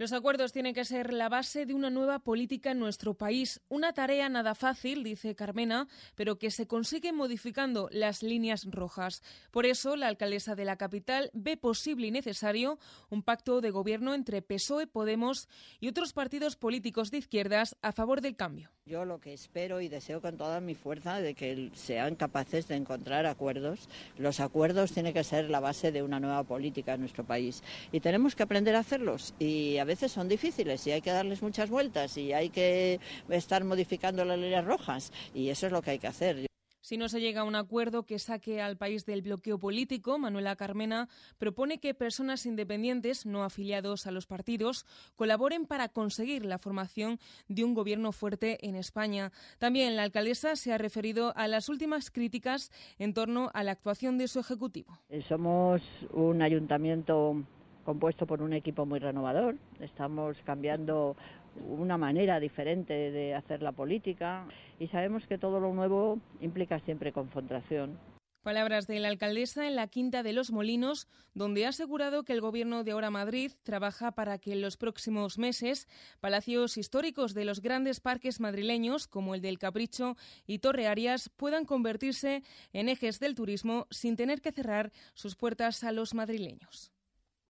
Los acuerdos tienen que ser la base de una nueva política en nuestro país. Una tarea nada fácil, dice Carmena, pero que se consigue modificando las líneas rojas. Por eso, la alcaldesa de la capital ve posible y necesario un pacto de gobierno entre PSOE, Podemos y otros partidos políticos de izquierdas a favor del cambio. Yo lo que espero y deseo con toda mi fuerza de que sean capaces de encontrar acuerdos. Los acuerdos tienen que ser la base de una nueva política en nuestro país y tenemos que aprender a hacerlos, y a veces son difíciles y hay que darles muchas vueltas y hay que estar modificando las líneas rojas, y eso es lo que hay que hacer. Si no se llega a un acuerdo que saque al país del bloqueo político, Manuela Carmena propone que personas independientes, no afiliados a los partidos, colaboren para conseguir la formación de un gobierno fuerte en España. También la alcaldesa se ha referido a las últimas críticas en torno a la actuación de su ejecutivo. Somos un ayuntamiento compuesto por un equipo muy renovador. Estamos cambiando una manera diferente de hacer la política y sabemos que todo lo nuevo implica siempre confrontación. Palabras de la alcaldesa en la Quinta de los Molinos, donde ha asegurado que el Gobierno de Ahora Madrid trabaja para que en los próximos meses palacios históricos de los grandes parques madrileños, como el del Capricho y Torre Arias, puedan convertirse en ejes del turismo sin tener que cerrar sus puertas a los madrileños.